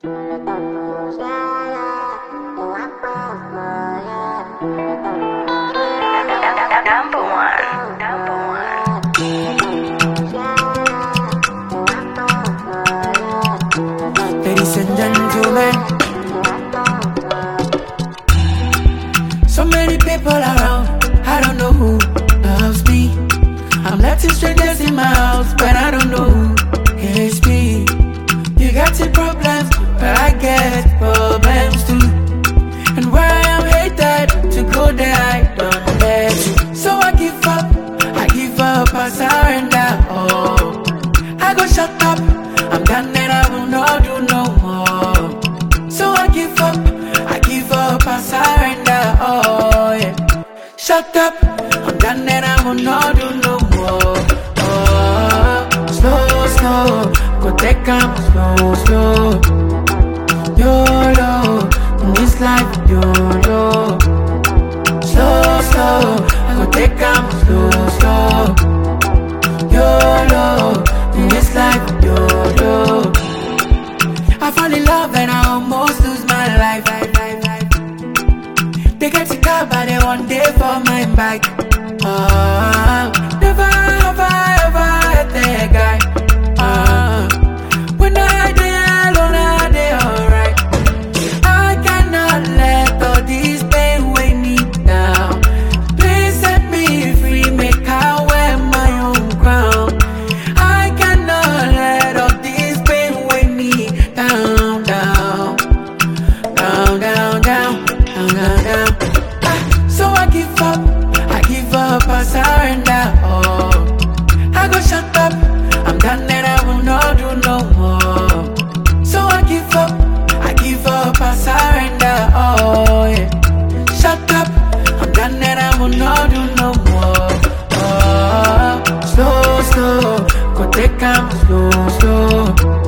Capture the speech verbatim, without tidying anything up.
Number one, number one. Ladies and gentlemen, so many people around, I don't know who loves me. I'm letting strangers in my house, but I don't know who hates me. You got your problems, but I get problems too. And where I am hated, to go there I don't let you. So I give up, I give up, I surrender. Oh, I go shut up, I'm done and I will not do no more. So I give up, I give up, I surrender. Oh yeah, shut up, I'm done and I will not do no more. Oh, slow, slow, go take 'em slow, slow. YOLO, in this life, YOLO. Slow, slow, I go take 'em slow, slow. YOLO, in this life, YOLO. I fall in love and I almost lose my life. They get the car, but they one day for my bike. Uh, never have I ever had that guy. Uh, when I dey alone, I dey alright. I cannot let all this pain weigh me down. Please set me free, make I wear my own crown. I cannot let all this pain weigh me down, down, down, down, down, down, down, down. Ah, so I give up, I give up, I surrender. Oh, I go shut up, I'm done and I will not do no more. So I give up, I give up, I surrender. Oh yeah, shut up, I'm done and I will not do no more. Oh, slow, slow, go take 'em slow, slow.